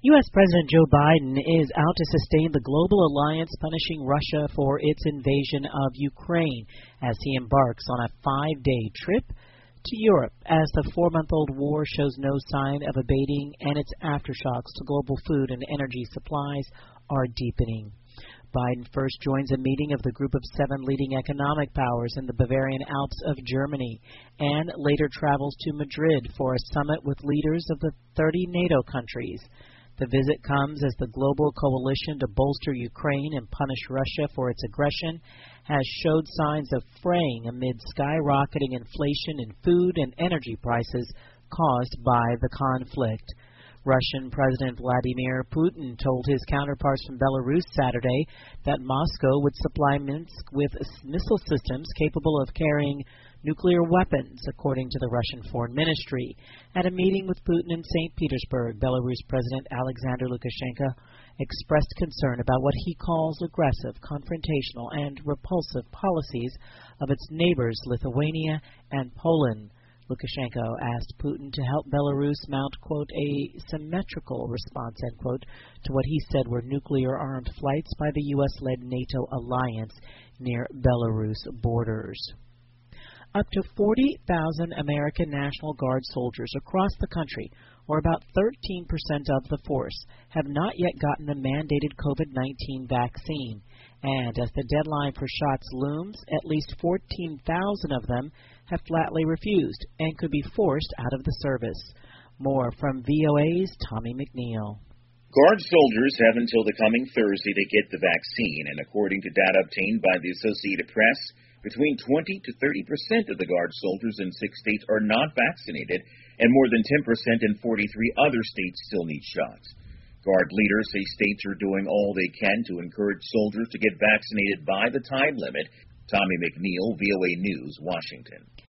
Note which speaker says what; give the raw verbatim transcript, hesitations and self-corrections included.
Speaker 1: U S. President Joe Biden is out to sustain the global alliance punishing Russia for its invasion of Ukraine as he embarks on a five-day trip to Europe as the four-month-old war shows no sign of abating and its aftershocks to global food and energy supplies are deepening. Biden first joins a meeting of the group of seven leading economic powers in the Bavarian Alps of Germany and later travels to Madrid for a summit with leaders of the thirty NATO countries. The visit comes as the global coalition to bolster Ukraine and punish Russia for its aggression has showed signs of fraying amid skyrocketing inflation in food and energy prices caused by the conflict. Russian President Vladimir Putin told his counterparts from Belarus Saturday that Moscow would supply Minsk with missile systems capable of carrying nuclear weapons, according to the Russian Foreign Ministry. At a meeting with Putin in Saint Petersburg, Belarus President Alexander Lukashenko expressed concern about what he calls aggressive, confrontational, and repulsive policies of its neighbors Lithuania and Poland. Lukashenko asked Putin to help Belarus mount, quote, a symmetrical response, end quote, to what he said were nuclear-armed flights by the U S-led NATO alliance near Belarus borders. Up to forty thousand American National Guard soldiers across the country, or about thirteen percent of the force, have not yet gotten the mandated COVID nineteen vaccine. And as the deadline for shots looms, at least fourteen thousand of them have flatly refused and could be forced out of the service. More from V O A's Tommy McNeil.
Speaker 2: Guard soldiers have until the coming Thursday to get the vaccine, and according to data obtained by the Associated Press, between twenty to thirty percent of the Guard soldiers in six states are not vaccinated, and more than ten percent in forty-three other states still need shots. Guard leaders say states are doing all they can to encourage soldiers to get vaccinated by the time limit. Tommy McNeil, V O A News, Washington.